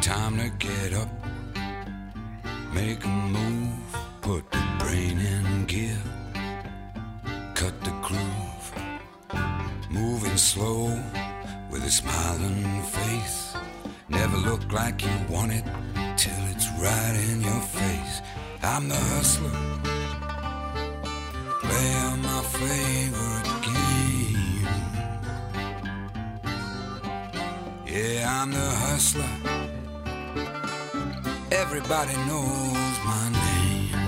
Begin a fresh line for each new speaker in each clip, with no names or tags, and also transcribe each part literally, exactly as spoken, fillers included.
time to get up, make a move, put the brain in gear, cut the groove, moving slow with a smiling face. Never look like you want it till it's right in your face. I'm the hustler, playing my favorite game. Yeah, I'm the hustler, everybody knows my name.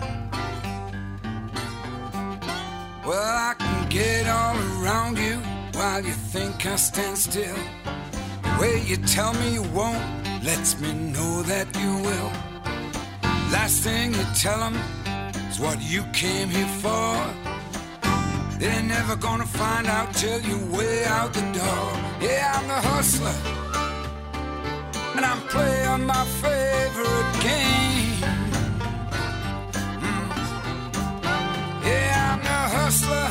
Well, I can get all around you while you think I stand still. The way you tell me you won't lets me know that you will. Last thing you tell them is what you came here for. They're never gonna find out till you're way out the door. Yeah, I'm the hustler, and I'm playing my favorite game. Mm. Yeah, I'm the hustler,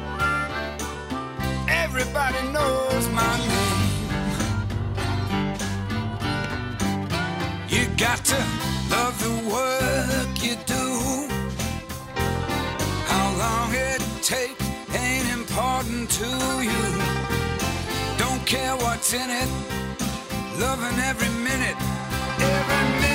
everybody knows my name. You got to love the work you do. How long it takes ain't important to you. Don't care what's in it, loving every minute, every minute.